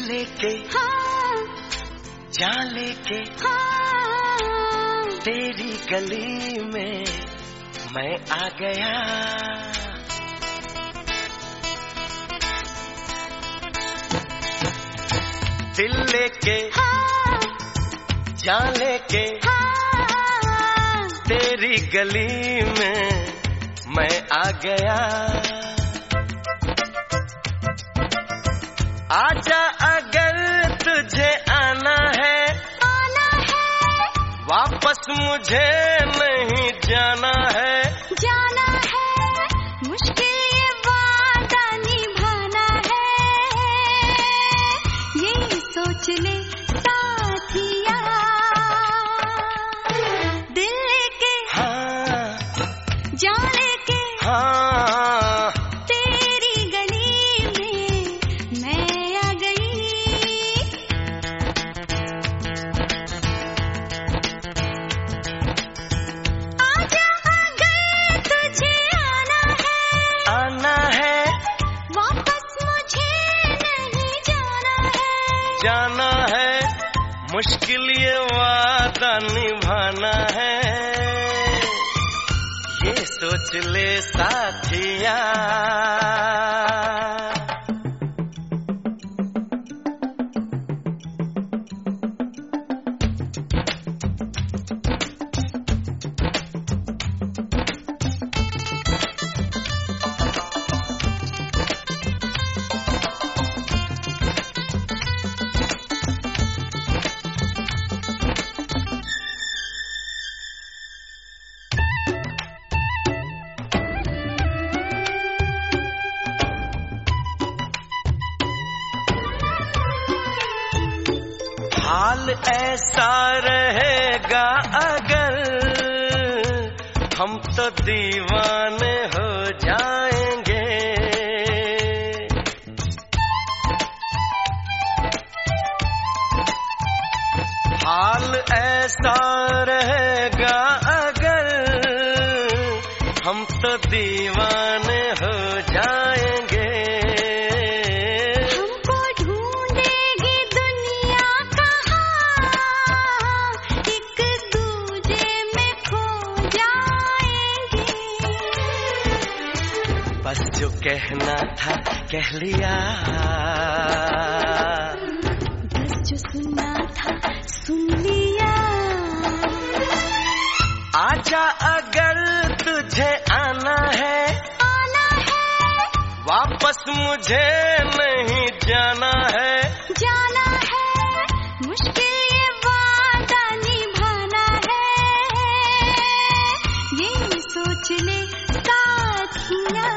लेके जान लेके तेरी गली में मैं आ गया। दिल लेके जान लेके तेरी गली में मैं आ गया। आजा अगर तुझे आना है वापस मुझे नहीं जाना है। मुश्किल ये वादा निभाना है, ये सोच ले साथिया। दिल लेके जान लेके तेरी गली में मैं आ गई। आजा अगर तुझे आना है वापस मुझे नहीं जाना है। मुश्किल ये वादा निभाना है, ये सोच ले साथिया। हाल ऐसा रहेगा अगर हम तो दीवाने हो जाएंगे। हाल ऐसा रहेगा अगर हम तो दीवाने हो जाएंगे। बस जो कहना था कह लिया, बस जो सुनना था सुन लिया। आजा अगर तुझे आना है वापस मुझे नहीं जाना है। मुश्किल ये वादा निभाना है, ये सोच ले साथिया।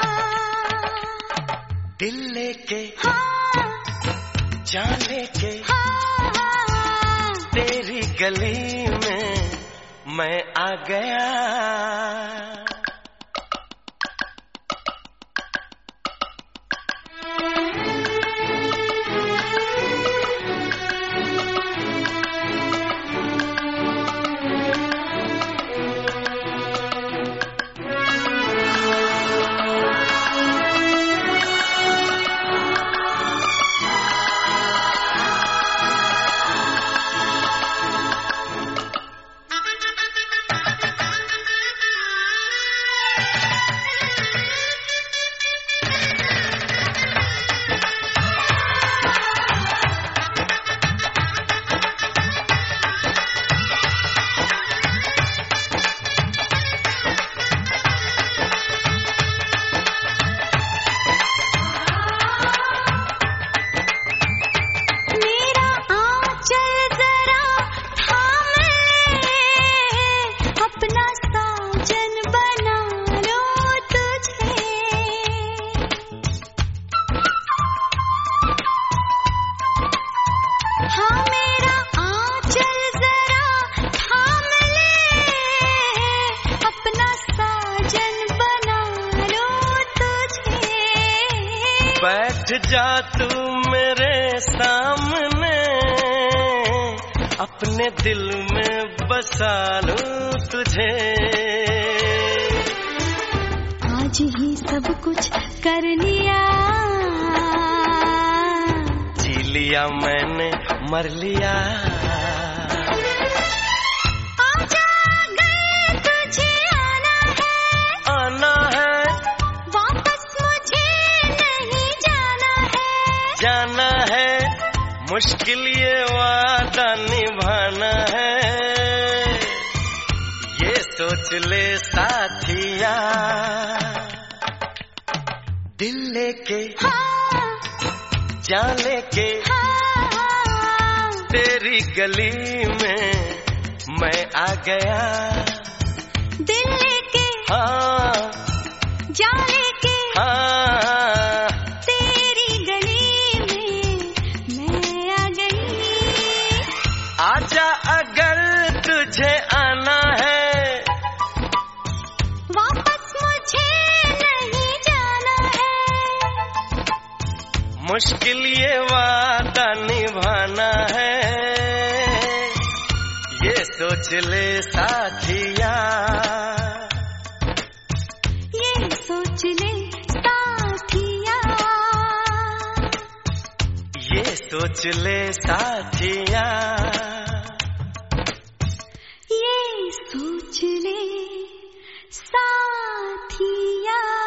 दिल लेके जान लेके तेरी गली में मैं आ गया। बैठ जा तू मेरे सामने, अपने दिल में बसा लूं तुझे। आज ही सब कुछ कर लिया, जी लिया मैंने मर लिया। आजा अगर तुझे आना है, वापस मुझे नहीं जाना है, मुश्किल ये वादा निभाना है। ये सोच ले साथिया, दिल लेके जान लेके तेरी गली में मैं आ गया। दिल लेके जान लेके तेरी गली में मैं आ गई। आजा अगर तुझे आना है, वापस मुझे नहीं जाना है, मुश्किल ये वादा निभाना है। ये सोच ले साथिया, ये सोच ले साथिया, ये सोच ले साथिया, ये सोच ले साथिया।